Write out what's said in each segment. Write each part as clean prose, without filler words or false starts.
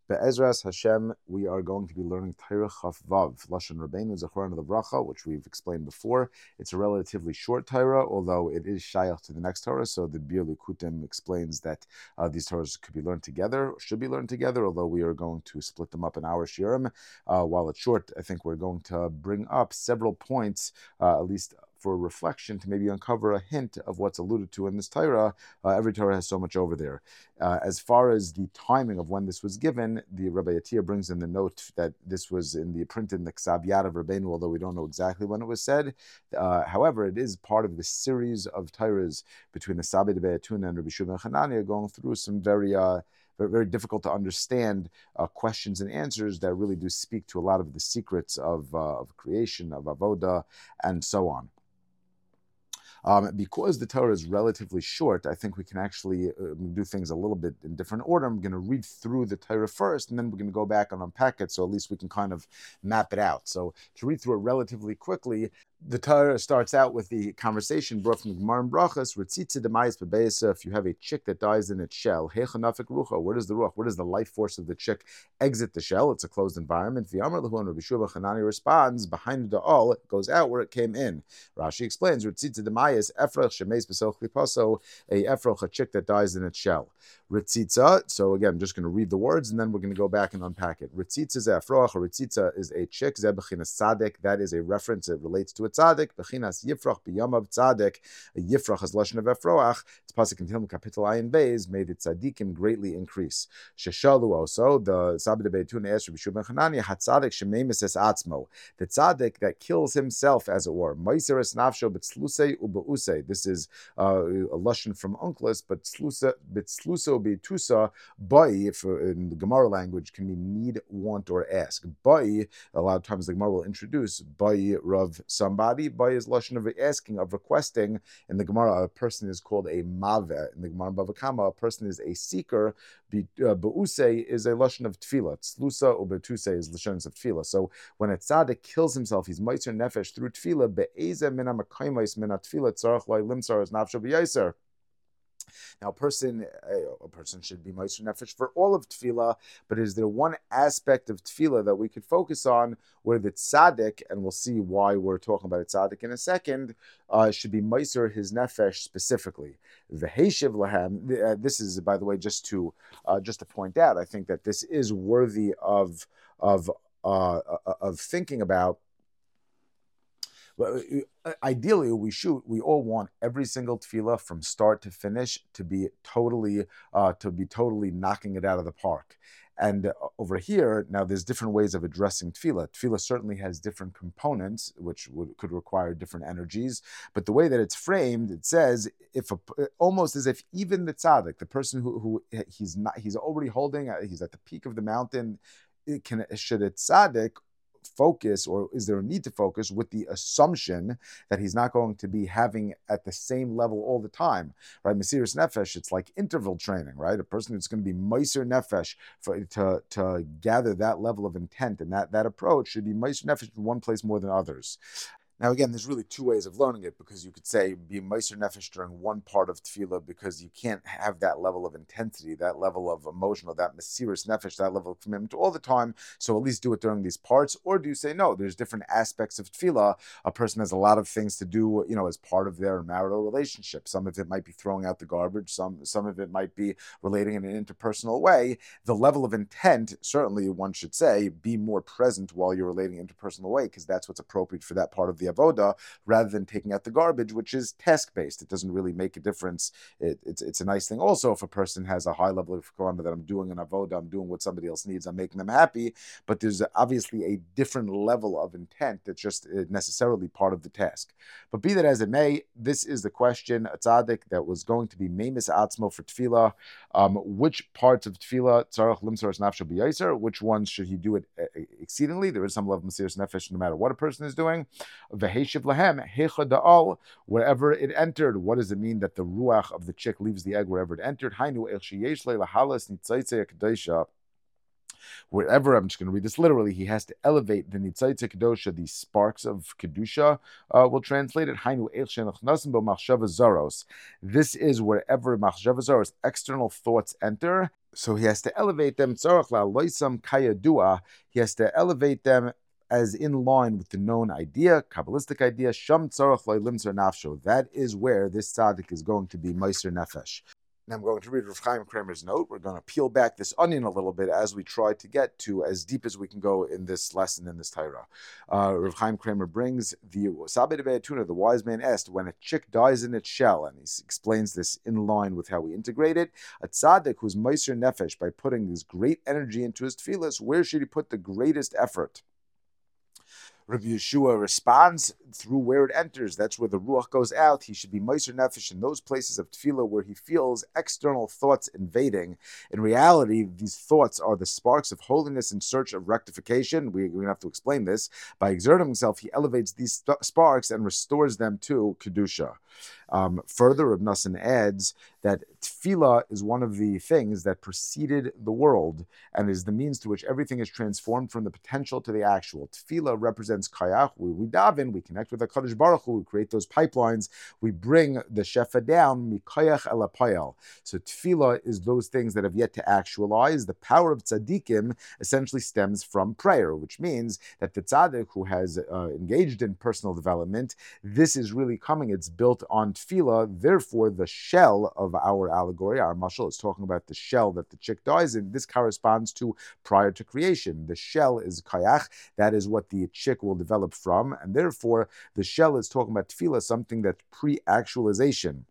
Be'ezras Hashem, we are going to be learning Torah Chaf Vav, Lashon Rabbeinu Zechron Levracha, which we've explained before. It's a relatively short Torah, although it is shayach to the next Torah. So the Bir Likutim explains that these Torahs could be learned together, or should be learned together, although we are going to split them up in our shiurim. While it's short, I think we're going to bring up several points, at least for reflection, to maybe uncover a hint of what's alluded to in this Torah. Every Torah has so much over there. As far as the timing of when this was given, the Rabbi Yatir brings in the note that this was printed in the Ksav Yad of Rabbeinu, although we don't know exactly when it was said. However, it is part of the series of Torahs between the Sabbai de Be'etuna and Rabbi Shua ben Chananya, going through some very difficult to understand questions and answers that really do speak to a lot of the secrets of creation, of avoda, and so on. Because the Torah is relatively short, I think we can actually do things a little bit in different order. I'm going to read through the Torah first, and then we're going to go back and unpack it, so at least we can kind of map it out. So to read through it relatively quickly, the Torah starts out with the conversation brought from the Gemara and Brachas. Ritzitza demayis bebeisa. If you have a chick that dies in its shell, hechanafik rucha. Where does the ruach? Where does the life force of the chick exit the shell? It's a closed environment. V'amar lahu, and Rabbi Shua ben Chananya responds, behind the all, it goes out where it came in. Rashi explains, Ritzitza demayis efrach shemeis b'soch lipaso, a efrach, a chick that dies in its shell. Ritzitza. So again, I'm just going to read the words, and then we're going to go back and unpack it. Ritzitza is efrach. A ritzitza is a chick. Zeh bechinas tzaddik. That is a reference. It relates to a tzaddik. Bechinas yifrach b'yamav tzaddik. A yifrach is lashon of efroach. It's pasuk in Tehillim kapitel ayin beis. Made the tzaddikim greatly increase. Sheshalu also the Sabbai de Be'etuna asked Rabbi Shua ben Chananya, hatzadik shemeimis es atzmo. The tzaddik that kills himself, as it were. Meiser es nafsho b'tzlusei u'ba'usei. This is a lashon from Unclus, but b'tzluso b'tusa bai, if in the Gemara language, can mean need, want, or ask. Bai, a lot of times the Gemara will introduce bai rav somebody. Bai is lashon of asking, of requesting. In the Gemara, a person is called a maveh. In the Gemara Bava Kama, a person is a seeker. Ba'usei is a lashon of tefillah. Tzlusa or betusei is lashons of tefillah. So when a tzaddik kills himself, he's meiser nefesh through tefillah. Be'ezeh mina makaymais mina tefillah tzarach loy limsar as nafsho b'yaiser. Now, a person should be meiser nefesh for all of tefillah, but is there one aspect of tefillah that we could focus on where the tzaddik, and we'll see why we're talking about a tzaddik in a second, should be meiser his nefesh specifically? V'heishiv lahem. This is, by the way, just to point out, I think that this is worthy of thinking about. Ideally, we all want every single tefillah from start to finish to be totally knocking it out of the park. And over here, now there's different ways of addressing tefillah. Tefillah certainly has different components, which could require different energies. But the way that it's framed, it says, almost as if even the tzaddik, the person who he's already holding, he's at the peak of the mountain, should a tzaddik focus, or is there a need to focus with the assumption that he's not going to be having at the same level all the time, right? Mesiras nefesh, it's like interval training, right? A person who's going to be meiser nefesh to gather that level of intent, and that approach should be meiser nefesh in one place more than others. Now, again, there's really two ways of learning it, because you could say be meiser nefesh during one part of tefillah because you can't have that level of intensity, that level of emotional, that mesiras nefesh, that level of commitment all the time, so at least do it during these parts. Or do you say, no, there's different aspects of tefillah. A person has a lot of things to do, as part of their marital relationship. Some of it might be throwing out the garbage. Some of it might be relating in an interpersonal way. The level of intent, certainly one should say, be more present while you're relating in an interpersonal way, because that's what's appropriate for that part of the avoda, rather than taking out the garbage, which is task-based. It doesn't really make a difference. It's a nice thing also if a person has a high level of karma that I'm doing an avoda, I'm doing what somebody else needs, I'm making them happy, but there's obviously a different level of intent that's just necessarily part of the task. But be that as it may, this is the question, a tzaddik that was going to be meimis atzmo for tefillah. Which parts of tefillah, tzarach limsar es nafsho b'yaiser, which ones should he do it exceedingly? There is some level of mesiras nefesh no matter what a person is doing. V'heishiv lahem hecha da'al, wherever it entered. What does it mean that the ruach of the chick leaves the egg wherever it entered? Hainu el sheyesh le lahalas nitzaitze kedosha. Wherever, I'm just going to read this literally, he has to elevate the Nitzaitze Kedosha, the sparks of Kedusha, we'll translate it, Hainu Eich Shenachnasim Bo Machshava Zaros. This is wherever Machshava Zaros, external thoughts enter, So he has to elevate them. Tzarach la'aloisam kayadua. He has to elevate them as in line with the known idea, Kabbalistic idea. Sham tzarach lo'limser nafsho. That is where this tzaddik is going to be meiser nefesh. Now I'm going to read Rav Chaim Kramer's note. We're going to peel back this onion a little bit as we try to get to as deep as we can go in this lesson in this Torah. Rav Chaim Kramer brings the Sabed Be'atuna, the wise man asked, when a chick dies in its shell, and he explains this in line with how we integrate it, a tzaddik who's meiser nefesh by putting this great energy into his tefillas, where should he put the greatest effort? Rabbi Yeshua responds through where it enters. That's where the ruach goes out. He should be meiser nefesh in those places of tefillah where he feels external thoughts invading. In reality, these thoughts are the sparks of holiness in search of rectification. We're going to have to explain this. By exerting himself, he elevates these sparks and restores them to kedusha. Further, Reb Nosson adds that tefillah is one of the things that preceded the world and is the means to which everything is transformed from the potential to the actual. Tefillah represents kayach. We daven, we connect with HaKadosh Baruch Hu, we create those pipelines, we bring the shefa down, mikayach el apayel. So tefillah is those things that have yet to actualize. The power of tzaddikim essentially stems from prayer, which means that the tzaddik who has engaged in personal development, this is really coming, it's built on tefillah. Therefore, the shell of our allegory, our mashal, is talking about the shell that the chick dies in. This corresponds to prior to creation. The shell is kayach. That is what the chick will develop from. And therefore, the shell is talking about tefillah, something that's pre-actualization.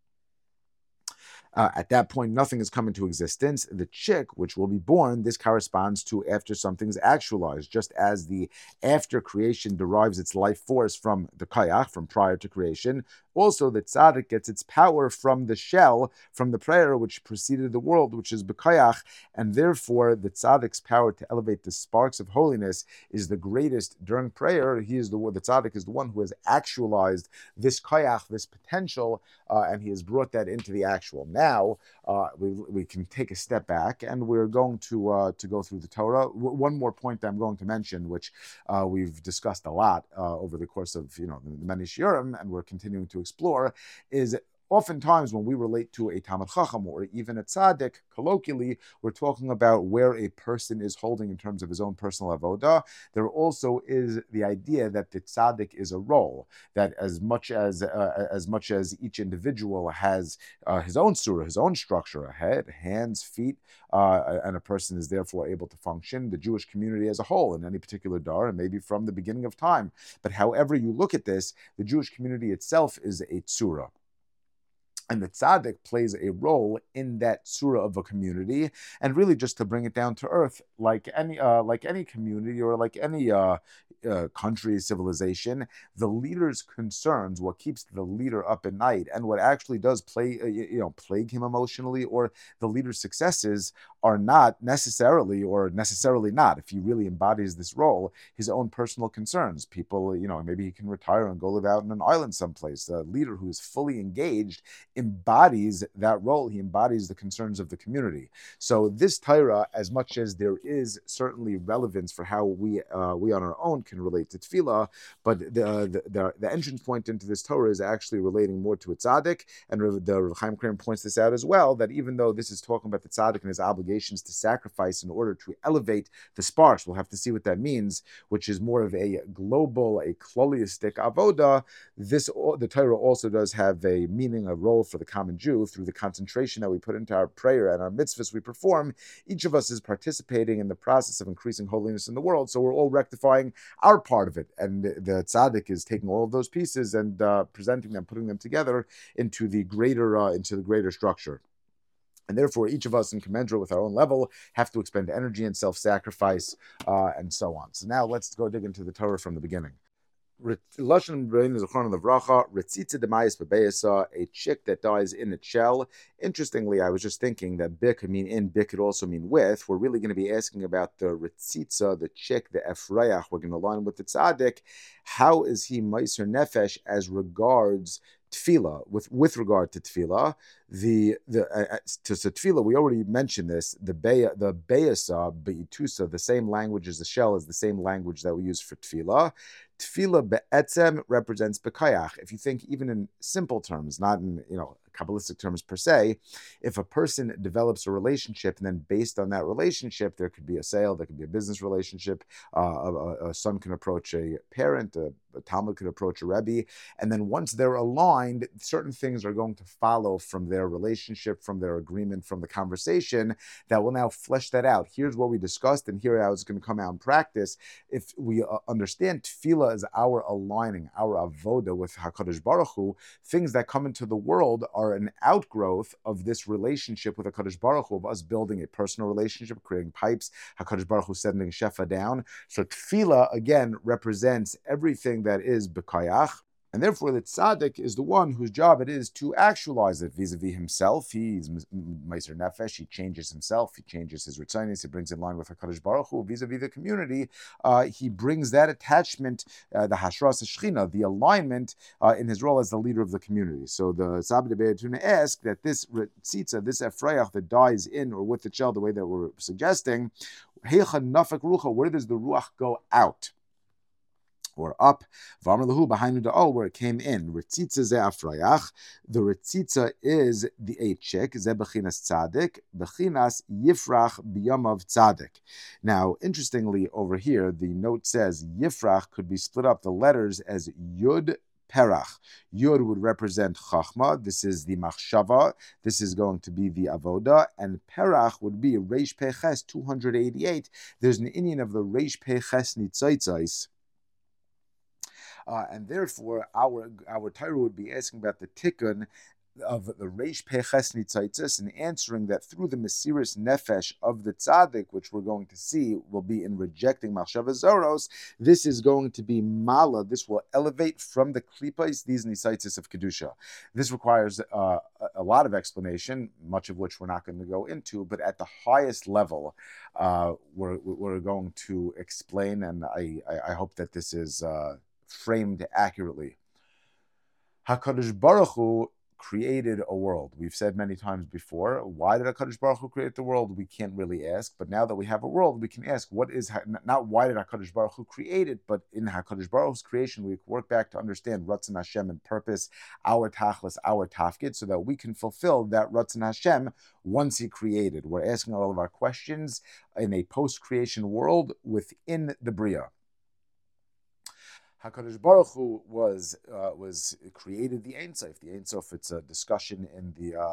At that point, nothing has come into existence. The chick, which will be born, this corresponds to after something's actualized, just as the after creation derives its life force from the kayach, from prior to creation. Also, the tzaddik gets its power from the shell, from the prayer which preceded the world, which is b'kayach, and therefore the tzaddik's power to elevate the sparks of holiness is the greatest during prayer. The tzaddik is the one who has actualized this kayach, this potential, and he has brought that into the actual. Now we can take a step back, and we're going to go through the Torah. One more point I'm going to mention, which we've discussed a lot over the course of the many shiurim, and we're continuing to explore, is oftentimes when we relate to a Talmid Chacham or even a tzaddik, colloquially, we're talking about where a person is holding in terms of his own personal avodah. There also is the idea that the tzaddik is a role, that as much as each individual has his own surah, his own structure, a head, hands, feet, and a person is therefore able to function, the Jewish community as a whole in any particular dar, and maybe from the beginning of time. But however you look at this, the Jewish community itself is a tzura. And the tzaddik plays a role in that surah of a community, and really just to bring it down to earth, like any community or like any country, civilization, the leader's concerns, what keeps the leader up at night, and what actually does plague him emotionally, or the leader's successes are not necessarily not, if he really embodies this role, his own personal concerns. People, maybe he can retire and go live out on an island someplace. The leader who is fully engaged embodies that role. He embodies the concerns of the community. So this Torah, as much as there is certainly relevance for how we on our own can relate to tefillah, but the entrance point into this Torah is actually relating more to a tzaddik, and the Rav Chaim Kramer points this out as well, that even though this is talking about the tzaddik and his obligations to sacrifice in order to elevate the sparks, we'll have to see what that means, which is more of a global, a kloliistic avoda. The Torah also does have a meaning, a role for the common Jew through the concentration that we put into our prayer and our mitzvahs we perform. Each of us is participating in the process of increasing holiness in the world, so we're all rectifying our part of it, and the tzaddik is taking all of those pieces and presenting them, putting them together into the greater structure. And therefore, each of us, in commensurate with our own level, have to expend energy and self-sacrifice, and so on. So now let's go dig into the Torah from the beginning. A chick that dies in its shell. Interestingly, I was just thinking that bik could mean in, bik could also mean with. We're really going to be asking about the ritzitza, the chick, the efrayach. We're going to line with the tzaddik. How is he meiser nefesh as regards tefillah, with regard to tefillah? To tefillah, we already mentioned this. The beyasa, beitusa, the same language as the shell, is the same language that we use for tefillah. Tefillah be'etzem represents bekayach. If you think even in simple terms, not in Kabbalistic terms per se, if a person develops a relationship and then based on that relationship, there could be a sale, there could be a business relationship, a son can approach a parent, a Talmud could approach a Rebbe, and then once they're aligned, certain things are going to follow from their relationship, from their agreement, from the conversation that will now flesh that out. Here's what we discussed, and here how it's going to come out in practice. If we understand tefillah as our aligning, our avoda with HaKadosh Baruch Hu, things that come into the world are an outgrowth of this relationship with HaKadosh Baruch Hu, of us building a personal relationship, creating pipes, HaKadosh Baruch Hu sending Shefa down. So tefillah, again, represents everything that is B'kayach, and therefore the tzaddik is the one whose job it is to actualize it vis-a-vis himself. He's Meiser Nefesh, he changes himself, he changes his ritzonos, he brings in line with HaKadosh Baruch Hu, vis-a-vis the community. He brings that attachment, the Hashras Shechina, the alignment in his role as the leader of the community. So the Sabbath Be'etuna asks that this Ritzitza, this Efrayach that dies in or with the child, the way that we're suggesting, Heicha Nafek Rucha, where does the Ruach go out? Or up, behind the where it came in. Ritzitza ze afrayach. The ritzitza is the 8 chick. Ze bechinas tzadik. Bechinas yifrach biyamav tzadik. Now, interestingly, over here, the note says yifrach could be split up the letters as yud. Perach. Yud would represent Chachma. This is the Machshava. This is going to be the Avoda. And Perach would be Reish Peches 288. There's an Indian of the Reish Peches Nitzaitzais. And therefore, our Torah would be asking about the tikkun of the Reish Peches Nitzaitzis and answering that through the Mesiris Nefesh of the Tzaddik, which we're going to see will be in rejecting Machshava Zoros, this is going to be Mala. This will elevate from the Klipais these Nitzaitzis of Kedusha. This requires a lot of explanation, much of which we're not going to go into, but at the highest level, we're going to explain, and I hope that this is framed accurately. HaKadosh Baruch Hu created a world. We've said many times before, why did HaKadosh Baruch Hu create the world? We can't really ask, but now that we have a world, we can ask, not why did HaKadosh Baruch Hu create it, but in HaKadosh Baruch Hu's creation, we work back to understand Ratzon Hashem and purpose, our tachlis, our tafkid, so that we can fulfill that Ratzon Hashem once He created. We're asking all of our questions in a post-creation world within the Bria. HaKadosh Baruch Hu was created the Ein Sof. The Ein Sof, it's a discussion in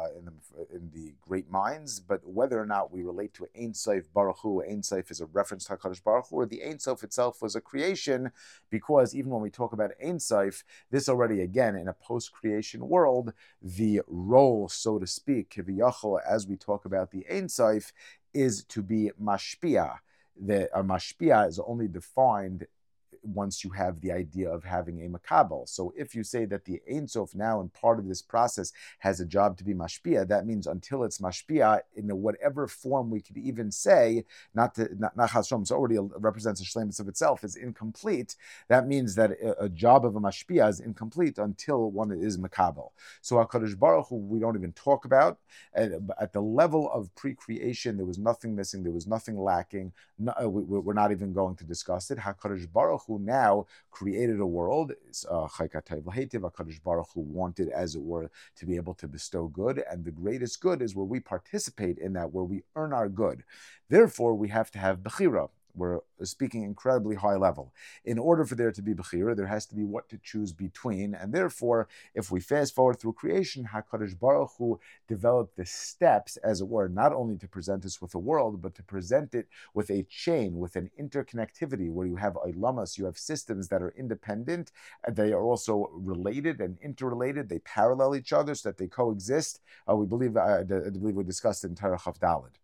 the great minds, but whether or not we relate to Ein Sof Baruch Hu, Ein Sof is a reference to HaKadosh Baruch Hu, or the Ein Sof itself was a creation, because even when we talk about Ein Sof, this already, again, in a post-creation world, the role, so to speak, kiviyachol, as we talk about the Ein Sof, is to be mashpia. The mashpia is only defined once you have the idea of having a makabel. So if you say that the Ein Sof now in part of this process has a job to be mashpia, that means until it's mashpia in whatever form we could even say, not chasrom, so already represents a shlemus of itself, is incomplete. That means that a job of a mashpia is incomplete until one is makabel. So HaKadosh Baruch Hu, we don't even talk about. At the level of pre-creation, there was nothing missing, there was nothing lacking. We're not even going to discuss it. HaKadosh Baruch Hu now created a world. HaKadosh Baruch Hu wanted, as it were, to be able to bestow good, and the greatest good is where we participate in that, where we earn our good. Therefore, we have to have Bechira. We're speaking incredibly high level. In order for there to be Bechira, there has to be what to choose between, and therefore, if we fast forward through creation, HaKadosh Baruch Hu developed the steps, as it were, not only to present us with a world, but to present it with a chain, with an interconnectivity, where you have Ilamas, you have systems that are independent, and they are also related and interrelated, they parallel each other so that they coexist. I believe we discussed in Torah Chav Daled.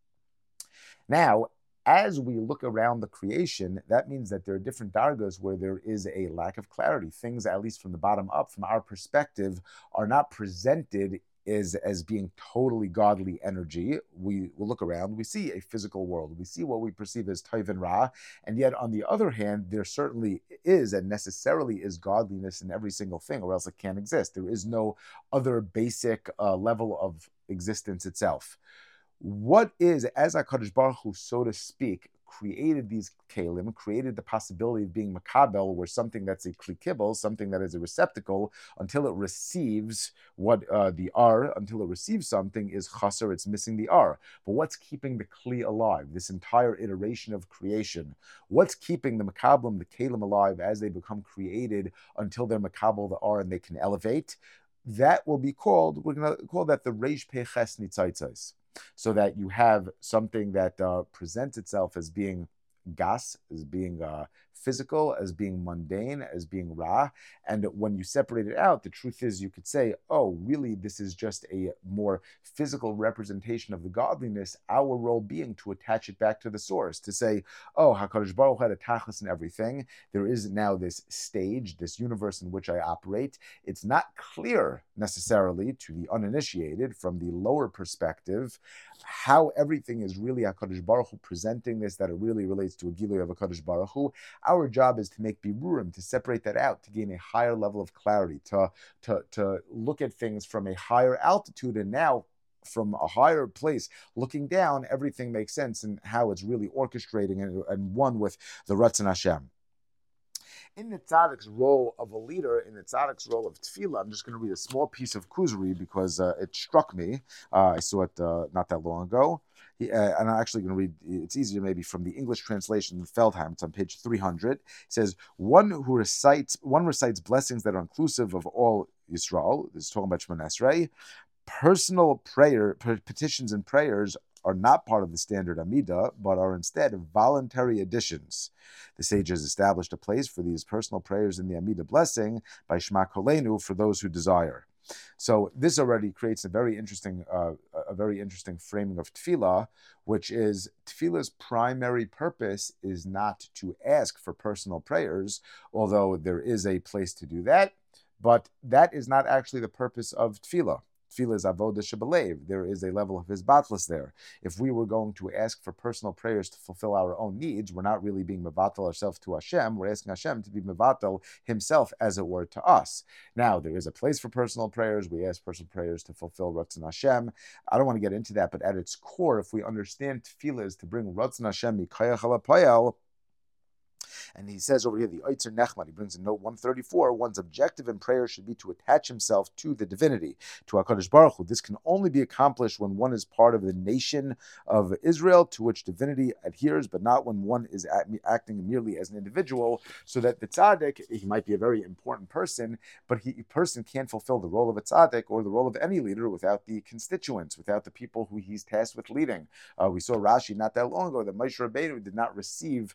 Now, as we look around the creation, that means that there are different dargos where there is a lack of clarity. Things, at least from the bottom up, from our perspective, are not presented is as being totally godly energy. We will look around, we see a physical world, we see what we perceive as Tov and Ra, and yet on the other hand, there certainly is and necessarily is godliness in every single thing, or else it can't exist. There is no other basic level of existence itself. What is, as HaKadosh Baruch Hu, so to speak, created these kalim, created the possibility of being makabel, where something that's a kli kibble, something that is a receptacle, until it receives what the r, until it receives something, is chaser, it's missing the r. But what's keeping the kli alive? This entire iteration of creation. What's keeping the makablim, the kalim alive as they become created until they're makabel the r and they can elevate? That will be called, we're going to call that the reish peches nitzaitzais. So that you have something that presents itself as being gas, as being physical, as being mundane, as being ra. And when you separate it out, the truth is you could say, oh, really, this is just a more physical representation of the godliness, our role being to attach it back to the source, to say, oh, HaKadosh Baruch Hu had a tachlis in everything. There is now this stage, this universe in which I operate. It's not clear necessarily to the uninitiated from the lower perspective how everything is really HaKadosh Baruch Hu presenting this, that it really relates to a Gilui of HaKadosh Baruch Hu. Our job is to make birurim, to separate that out, to gain a higher level of clarity, to look at things from a higher altitude, and now from a higher place, looking down, everything makes sense and how it's really orchestrating and one with the Ratzon Hashem. In the tzaddik's role of a leader, in the tzaddik's role of tefillah, I'm just going to read a small piece of Kuzri because it struck me. I saw it not that long ago. And I'm actually going to read, it's easier maybe from the English translation of Feldheim. It's on page 300. It says, one recites blessings that are inclusive of all Yisrael. This is talking about Shemona Esrei. Personal petitions and prayers are not part of the standard Amidah, but are instead voluntary additions. The sages established a place for these personal prayers in the Amidah blessing by Shema Kolenu for those who desire. So this already creates a very interesting framing of tefillah, which is tefillah's primary purpose is not to ask for personal prayers, although there is a place to do that, but that is not actually the purpose of tefillah. Tefillah is avodah shebelev. There is a level of hisbatlis there. If we were going to ask for personal prayers to fulfill our own needs, we're not really being mevatel ourselves to Hashem. We're asking Hashem to be mevatel Himself, as it were, to us. Now, there is a place for personal prayers. We ask personal prayers to fulfill Ratzon Hashem. I don't want to get into that, but at its core, if we understand tefillah is to bring Ratzon Hashem mikayach halapayel. And he says over here, the Oitzer Nechman, he brings in note 134, one's objective in prayer should be to attach himself to the divinity, to HaKadosh Baruch Hu. This can only be accomplished when one is part of the nation of Israel to which divinity adheres, but not when one is acting merely as an individual, so that the tzaddik, he might be a very important person, but a person can't fulfill the role of a tzaddik or the role of any leader without the constituents, without the people who he's tasked with leading. We saw Rashi not that long ago that Moshe Rabbeinu did not receive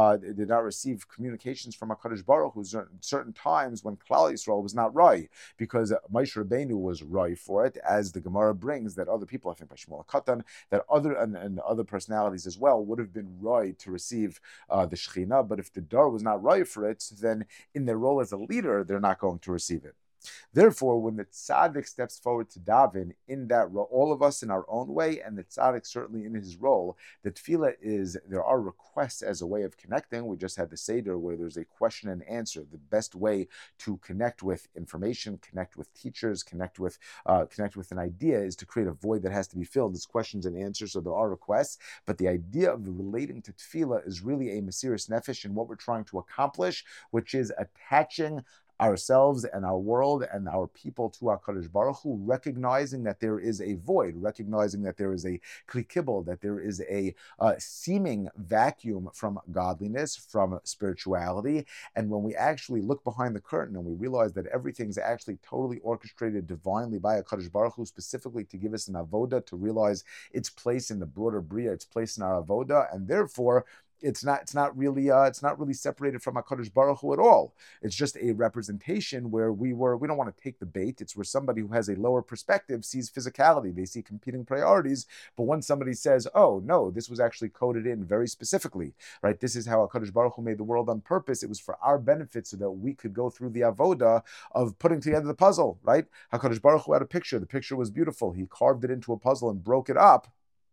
communications from HaKadosh Baruch Hu certain times when Klal Yisrael was not right, because Moshe Rabbeinu was right for it, as the Gemara brings that other people, I think by Shmuel Katan, that other personalities as well would have been right to receive the Shekhinah, but if the Dar was not right for it, then in their role as a leader, they're not going to receive it. Therefore, when the tzaddik steps forward to daven in that role, all of us in our own way, and the tzaddik certainly in his role, the tefillah is, there are requests as a way of connecting. We just had the Seder where there's a question and answer. The best way to connect with information, connect with teachers, connect with an idea is to create a void that has to be filled. It's questions and answers, so there are requests. But the idea of relating to tefillah is really a Mesiras Nefesh in what we're trying to accomplish, which is attaching ourselves and our world and our people to HaKadosh Baruch Hu, recognizing that there is a void, recognizing that there is a kli kibble, that there is a seeming vacuum from godliness, from spirituality. And when we actually look behind the curtain and we realize that everything's actually totally orchestrated divinely by HaKadosh Baruch Hu, specifically to give us an avoda, to realize its place in the broader bria, its place in our avoda, and therefore it's not really separated from HaKadosh Baruch Hu at all. It's just a representation where we don't want to take the bait. It's where somebody who has a lower perspective sees physicality. They see competing priorities. But when somebody says, oh, no, this was actually coded in very specifically, right? This is how HaKadosh Baruch Hu made the world on purpose. It was for our benefit so that we could go through the avoda of putting together the puzzle, right? HaKadosh Baruch Hu had a picture. The picture was beautiful. He carved it into a puzzle and broke it up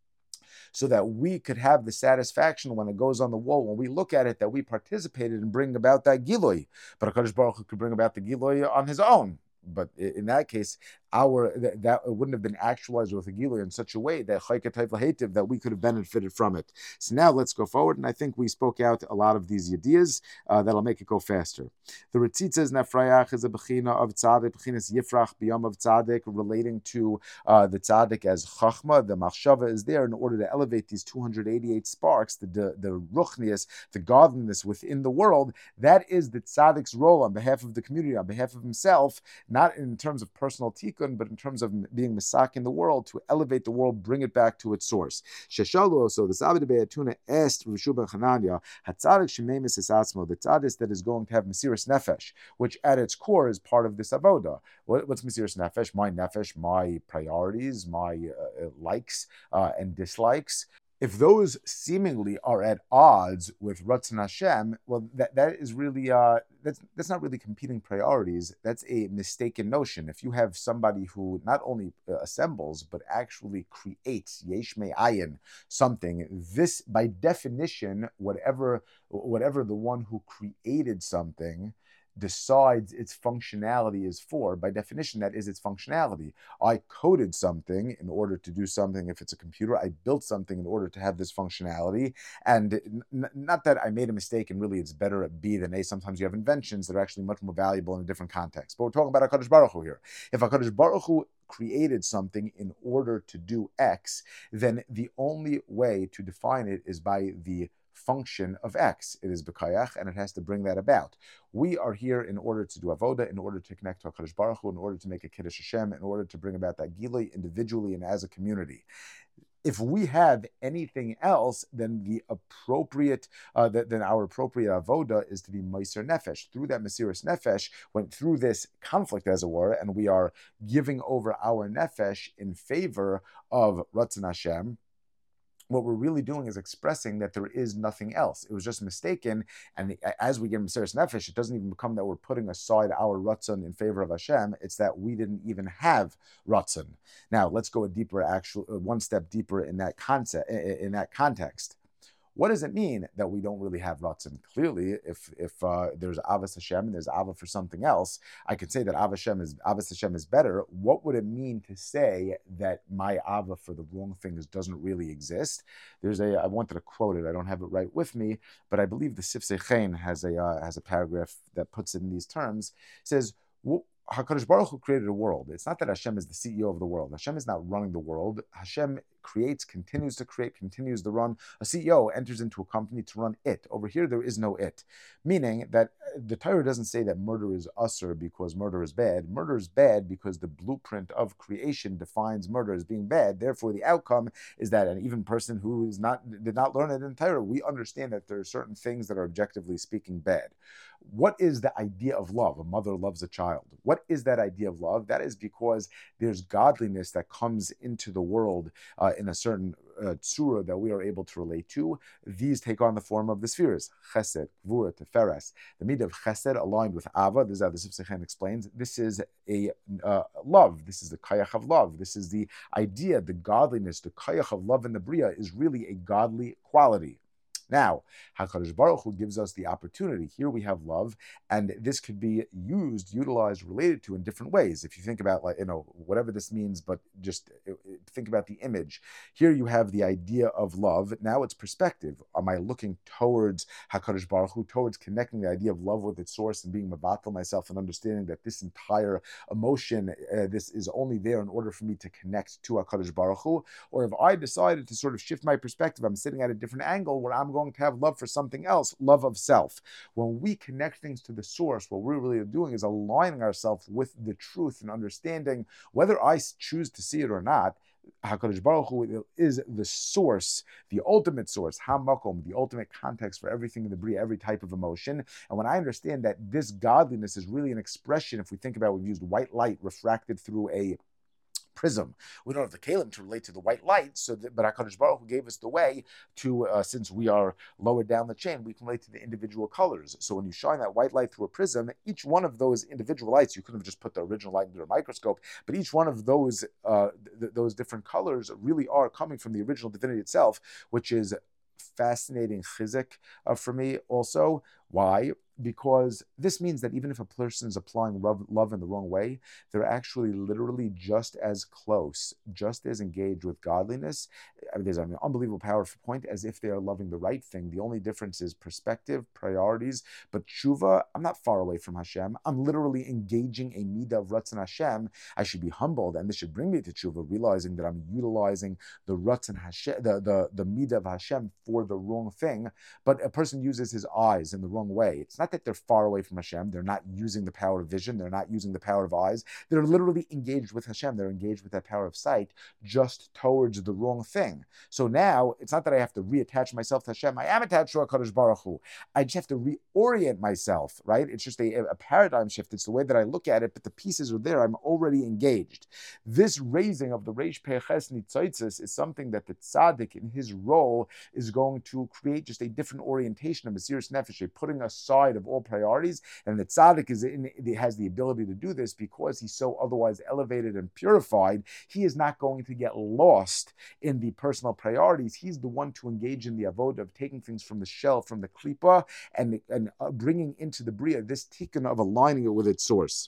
so that we could have the satisfaction when it goes on the wall, when we look at it, that we participated in bringing about that Giloi. But HaKadosh Baruch Hu could bring about the Giloi on his own. But in that case, that it wouldn't have been actualized with a Gilui in such a way that we could have benefited from it. So now let's go forward, and I think we spoke out a lot of these ideas that'll make it go faster. The Ritzitzes Nefrayach is a bechina of tzaddik, bechinas Yifrach biyam of tzaddik, relating to the tzaddik as chachma. The machshava is there in order to elevate these 288 sparks, the ruchnias, the godliness within the world. That is the tzaddik's role on behalf of the community, on behalf of himself, not in terms of personal tikkun, but in terms of being misak in the world, to elevate the world, bring it back to its source. Sheshalu, so the Sabbath Be'atuna asked Rishu ben Chananya, Hatzadik Shememis Esatzmo, the tzaddik that is going to have Mesiras Nefesh, which at its core is part of this avoda. What's Mesiras Nefesh? My priorities, my likes and dislikes. If those seemingly are at odds with Ratzon Hashem, well, that is really that's not really competing priorities. That's a mistaken notion. If you have somebody who not only assembles but actually creates yesh me'ayin something, this by definition, whatever the one who created something decides its functionality is for, by definition, that is its functionality. I coded something in order to do something. If it's a computer, I built something in order to have this functionality. And not that I made a mistake and really it's better at B than A. Sometimes you have inventions that are actually much more valuable in a different context. But we're talking about HaKadosh Baruch Hu here. If HaKadosh Baruch Hu created something in order to do X, then the only way to define it is by the function of X. It is B'kayach, and it has to bring that about. We are here in order to do avoda, in order to connect to HaKadosh Baruch Hu, in order to make a Kiddush Hashem, in order to bring about that Gilui individually and as a community. If we have anything else, then the appropriate, then our appropriate avoda is to be Meiser Nefesh. Through that Mesiras Nefesh, went through this conflict, as it were, and we are giving over our Nefesh in favor of Ratzon Hashem. What we're really doing is expressing that there is nothing else. It was just mistaken, and as we get Mesiras Nefesh, it doesn't even become that we're putting aside our Ratzon in favor of Hashem. It's that we didn't even have Ratzon. Now, let's go one step deeper in that context. What does it mean that we don't really have Ratzon? Clearly, if there's Avas Hashem and there's Ava for something else, I could say that Avas Hashem is better. What would it mean to say that my Ava for the wrong things doesn't really exist? I wanted to quote it. I don't have it right with me, but I believe the Sifsei Chen has a paragraph that puts it in these terms. It says, HaKadosh Baruch Hu created a world. It's not that Hashem is the CEO of the world. Hashem is not running the world. Hashem creates, continues to create, continues to run. A CEO enters into a company to run it. Over here, there is no it. Meaning that the Torah doesn't say that murder is usur because murder is bad. Murder is bad because the blueprint of creation defines murder as being bad. Therefore, the outcome is that an even person who did not learn it in Torah, we understand that there are certain things that are objectively speaking bad. What is the idea of love? A mother loves a child. What is that idea of love? That is because there's godliness that comes into the world in a certain tzura that we are able to relate to. These take on the form of the spheres: chesed, gvura, teferes. The midah of chesed aligned with ava. This is how the Sifsei Chen explains. This is a love. This is the kayach of love. This is the idea, the godliness, the kayach of love in the bria is really a godly quality. Now, HaKadosh Baruch Hu gives us the opportunity. Here we have love, and this could be utilized, related to in different ways. If you think about, whatever this means, but just think about the image. Here you have the idea of love. Now it's perspective. Am I looking towards HaKadosh Baruch Hu, towards connecting the idea of love with its source and being mevatel myself and understanding that this entire emotion, this is only there in order for me to connect to HaKadosh Baruch Hu? Or if I decided to sort of shift my perspective, I'm sitting at a different angle where I'm going to have love for something else, love of self. When we connect things to the source, what we're really doing is aligning ourselves with the truth and understanding, whether I choose to see it or not, HaKadosh Baruch Hu is the source, the ultimate source, Hamakom, the ultimate context for everything in the Bria, every type of emotion. And when I understand that this godliness is really an expression, if we think about, we've used white light refracted through a prism. We don't have the kalim to relate to the white light, but HaKadosh Baruch Hu gave us the way to, since we are lower down the chain, we can relate to the individual colors. So when you shine that white light through a prism, each one of those individual lights, you couldn't have just put the original light into a microscope, but each one of those those different colors really are coming from the original divinity itself, which is fascinating chizuk for me also. Why? Because this means that even if a person is applying love in the wrong way, they're actually literally just as close, just as engaged with godliness. I mean, there's an unbelievable powerful point as if they are loving the right thing. The only difference is perspective, priorities. But tshuva, I'm not far away from Hashem. I'm literally engaging a midah of Ratzon Hashem. I should be humbled, and this should bring me to tshuva, realizing that I'm utilizing the Ratzon Hashem, the midah of Hashem for the wrong thing. But a person uses his eyes in the wrong way. It's not that they're far away from Hashem. They're not using the power of vision. They're not using the power of eyes. They're literally engaged with Hashem. They're engaged with that power of sight, just towards the wrong thing. So now, it's not that I have to reattach myself to Hashem. I am attached to HaKadosh Baruch Hu. I just have to reorient myself, right? It's just a paradigm shift. It's the way that I look at it, but the pieces are there. I'm already engaged. This raising of the Reish Peches Nitzotzes is something that the tzaddik in his role is going to create just a different orientation of Mesiras Nefesh, putting aside of all priorities. And the tzaddik has the ability to do this because he's so otherwise elevated and purified. He is not going to get lost in the personal priorities. He's the one to engage in the avodah of taking things from the shell, from the klipa, and bringing into the bria this tikkun of aligning it with its source.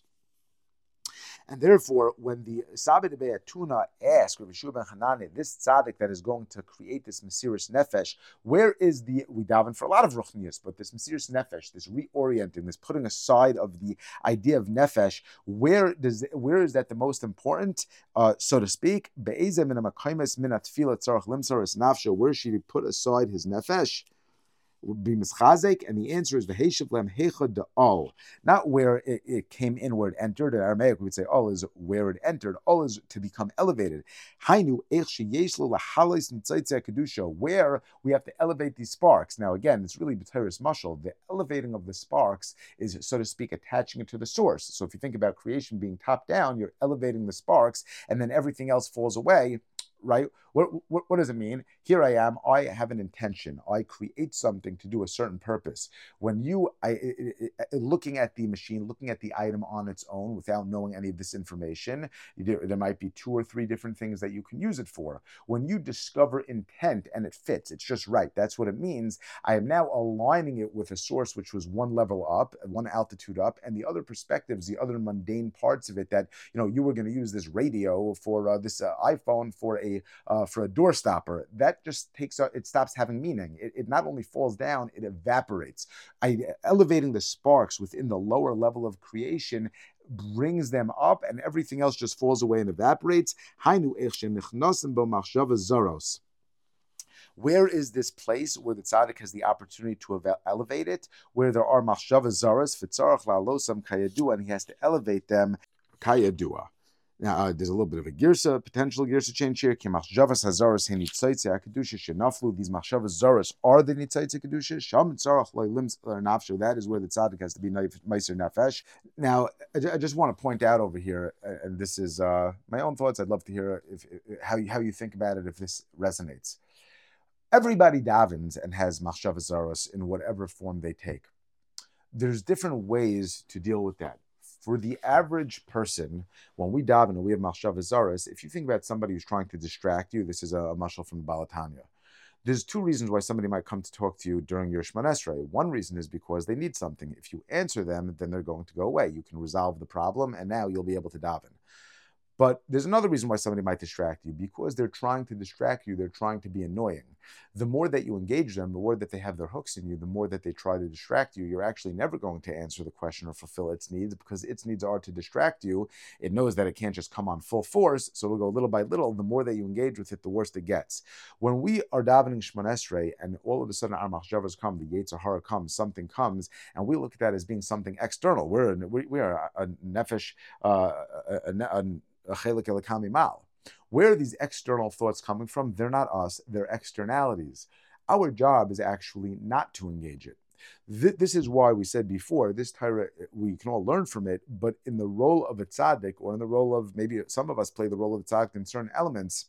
And therefore, when the Sabed Be'atuna asked Rabbi Shua ben Hanani, this tzaddik that is going to create this Mesiras Nefesh, where is we daven for a lot of ruchnius, but this Mesiras Nefesh, this reorienting, this putting aside of the idea of Nefesh, where is that the most important, so to speak? Be'ezeh min ha'makaymes min ha'tfilah tzarach limtzar es nafsho, where should he put aside his Nefesh? Be mischazek, and the answer is v'heishav lem heichad da'ol, not where it came in, where it entered. In Aramaic, we would say ol is where it entered. Ol is to become elevated. Hainu eich sheyesh lo lahalos nitzatzei kedusha, where we have to elevate these sparks. Now, again, it's really b'teiros mashal. The elevating of the sparks is, so to speak, attaching it to the source. So if you think about creation being top down, you're elevating the sparks, and then everything else falls away. Right? What does it mean? Here I am. I have an intention. I create something to do a certain purpose. When looking at the machine, looking at the item on its own without knowing any of this information, there might be 2 or 3 different things that you can use it for. When you discover intent and it fits, it's just right. That's what it means. I am now aligning it with a source which was one level up, one altitude up, and the other perspectives, the other mundane parts of it that, you were going to use this radio for this iPhone for a door stopper. That just it stops having meaning. It not only falls down, it evaporates. Elevating the sparks within the lower level of creation brings them up, and everything else just falls away and evaporates. Where is this place where the tzaddik has the opportunity to elevate it? Where there are machshavas zaros, fitzarach la'alosam kayadua, and he has to elevate them kayadua. Now, there's a little bit of a potential girsa change here. These machshavas zaros are the nitzaitze kedusha. Sham tzarach lo'lim nafsho. That is where the tzaddik has to be meiser nefesh. Now, I just want to point out over here, and this is my own thoughts. I'd love to hear how you think about it, if this resonates. Everybody davens and has machshavas zaros in whatever form they take. There's different ways to deal with that. For the average person, when we daven and we have machshavas zaros, if you think about somebody who's trying to distract you, this is a mashal from the Baal HaTanya. There's 2 reasons why somebody might come to talk to you during your Shemona Esrei. One reason is because they need something. If you answer them, then they're going to go away. You can resolve the problem, and now you'll be able to daven. But there's another reason why somebody might distract you, because they're trying to distract you, they're trying to be annoying. The more that you engage them, the more that they have their hooks in you, the more that they try to distract you, you're actually never going to answer the question or fulfill its needs, because its needs are to distract you. It knows that it can't just come on full force, so it'll go little by little. The more that you engage with it, the worse it gets. When we are davening Shemona Esrei, and all of a sudden our machshavas come, the Yetzer Hara comes, something comes, and we look at that as being something external. We are a nefesh, a chelik elakami mal. Where are these external thoughts coming from? They're not us, they're externalities. Our job is actually not to engage it. This is why we said before, this Torah, we can all learn from it, but in the role of a tzaddik, or in the role of, maybe some of us play the role of a tzaddik in certain elements,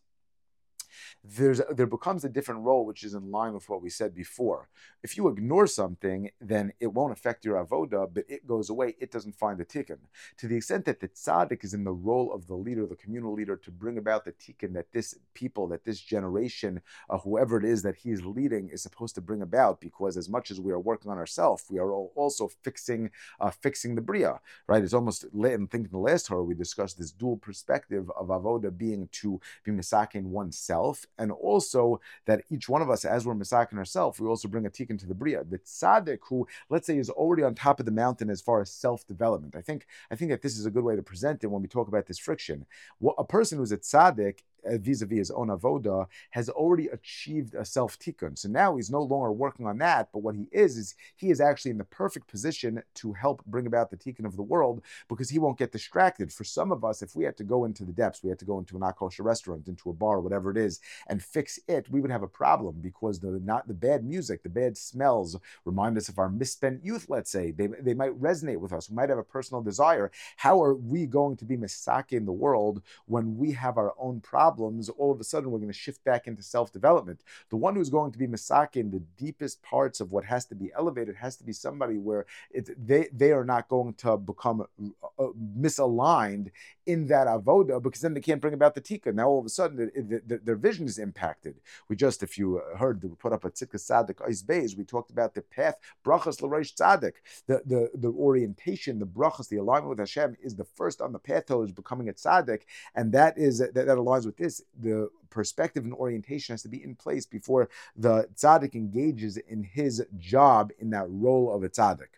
there becomes a different role which is in line with what we said before. If you ignore something, then it won't affect your avoda, but it goes away. It doesn't find the tikkun. To the extent that the tzaddik is in the role of the leader, the communal leader, to bring about the tikkun that this people, that this generation, whoever it is that he is leading, is supposed to bring about. Because as much as we are working on ourselves, we are also fixing the bria. Right? It's almost, and think in the last Torah we discussed this dual perspective of avoda being to be misakin oneself, and also that each one of us, as we're misakin ourselves, we also bring a tikkun to the bria. The tzaddik, who, let's say, is already on top of the mountain as far as self-development. I think that this is a good way to present it when we talk about this friction. A person who's a tzaddik, vis-a-vis his own avoda, has already achieved a self-tikkun. So now he's no longer working on that, but what he is he is actually in the perfect position to help bring about the tikkun of the world, because he won't get distracted. For some of us, if we had to go into the depths, we had to go into a not kosher restaurant, into a bar, whatever it is, and fix it, we would have a problem, because the bad music, the bad smells remind us of our misspent youth, let's say. They might resonate with us. We might have a personal desire. How are we going to be misake in the world when we have our own problems? All of a sudden we're going to shift back into self-development. The one who's going to be misake in the deepest parts of what has to be elevated has to be somebody where they are not going to become misaligned in that avoda, because then they can't bring about the tikkun. Now all of a sudden their vision is impacted. We just, if you heard, we put up a Tzidkas Tzaddik Eis Beis, we talked about the path brachas l'reish tzaddik, the orientation, the brachas, the alignment with Hashem is the first on the path towards becoming a tzaddik, and that aligns with this. The perspective and orientation has to be in place before the tzaddik engages in his job in that role of a tzaddik.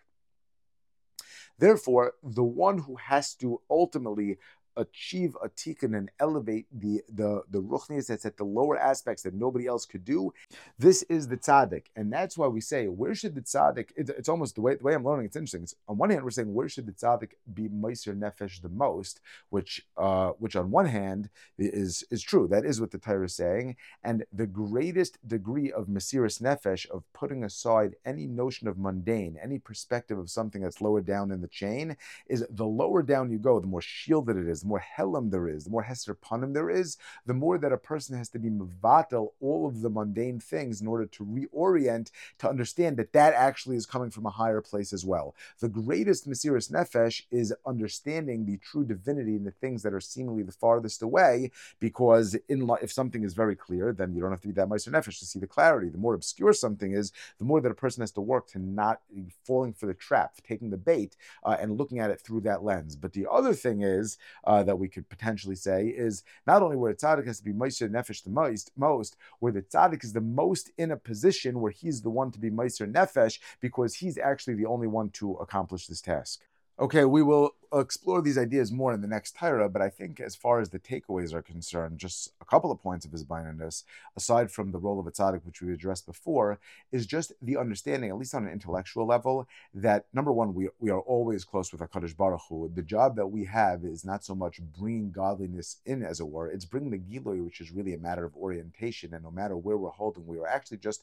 Therefore, the one who has to ultimately achieve a tikkun and elevate the ruchnius that's at the lower aspects that nobody else could do, this is the tzaddik. And that's why we say, where should the tzaddik, it's almost the way I'm learning, it's interesting. It's, on one hand, we're saying, where should the tzaddik be meiser nefesh the most, which on one hand is true. That is what the Torah is saying. And the greatest degree of mesiras nefesh, of putting aside any notion of mundane, any perspective of something that's lower down in the chain, is the lower down you go, the more shielded it is, the more helam there is, the more hester panim there is, the more that a person has to be mevatel all of the mundane things in order to reorient, to understand that actually is coming from a higher place as well. The greatest mesiras nefesh is understanding the true divinity in the things that are seemingly the farthest away, because if something is very clear, then you don't have to be that meiser nefesh to see the clarity. The more obscure something is, the more that a person has to work to not falling for the trap, taking the bait, and looking at it through that lens. But the other thing is, that we could potentially say, is not only where the tzaddik has to be meiser nefesh the most, where the tzaddik is the most in a position where he's the one to be meiser nefesh, because he's actually the only one to accomplish this task. Okay, we will explore these ideas more in the next Torah, but I think as far as the takeaways are concerned, just a couple of points of his bindiness, aside from the role of a tzaddik, which we addressed before, is just the understanding, at least on an intellectual level, that number one, we are always close with HaKadosh Baruch Hu. The job that we have is not so much bringing godliness in, as it were, it's bringing the Gilui, which is really a matter of orientation, and no matter where we're holding, we are actually just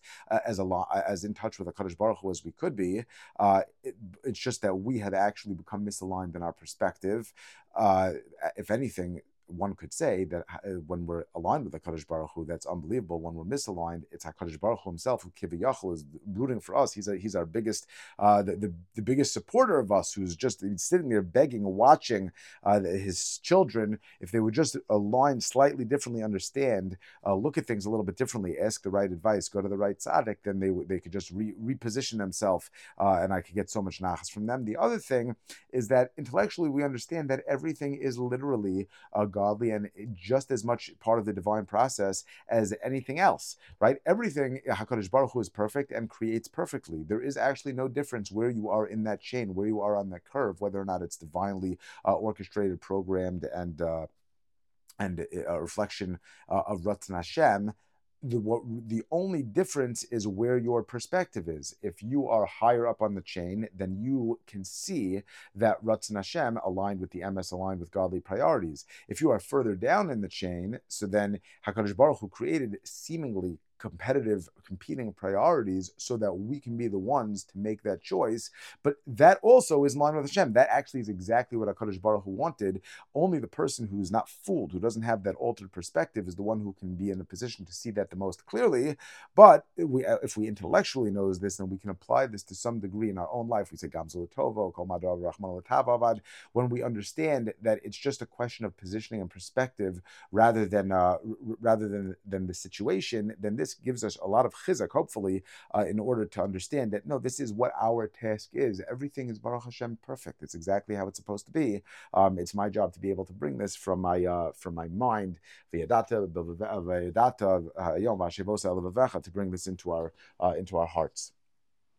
as in touch with HaKadosh Baruch Hu as we could be. It's just that we have actually become misaligned in our perspective. If anything, one could say that when we're aligned with HaKadosh Baruch Hu, that's unbelievable. When we're misaligned, it's HaKadosh Baruch Hu himself who Kiviyachal is rooting for us. He's our biggest, the biggest supporter of us, who's just sitting there begging, watching his children, if they would just align slightly differently, understand, look at things a little bit differently, ask the right advice, go to the right tzaddik, then they could just reposition themselves, and I could get so much nachas from them. The other thing is that intellectually we understand that everything is literally godly and just as much part of the divine process as anything else, right? Everything, HaKadosh Baruch Hu is perfect and creates perfectly. There is actually no difference where you are in that chain, where you are on that curve, whether or not it's divinely orchestrated, programmed, and a reflection of Ratzon Hashem. the only difference is where your perspective is. If you are higher up on the chain, then you can see that Ratzon Hashem aligned with the emes, aligned with godly priorities. If you are further down in the chain, so then HaKadosh Baruch Hu created seemingly competing priorities so that we can be the ones to make that choice. But that also is in line with Hashem. That actually is exactly what HaKadosh Baruch Hu wanted. Only the person who's not fooled, who doesn't have that altered perspective, is the one who can be in a position to see that the most clearly. But if we intellectually knows this, then we can apply this to some degree in our own life. We say Gamzul Tovo, Kol Madar Rahman Avad. When we understand that it's just a question of positioning and perspective rather than the situation, then this gives us a lot of chizak, hopefully, in order to understand that, no, this is what our task is. Everything is Baruch Hashem perfect. It's exactly how it's supposed to be. It's my job to be able to bring this from my mind, to bring this into our hearts.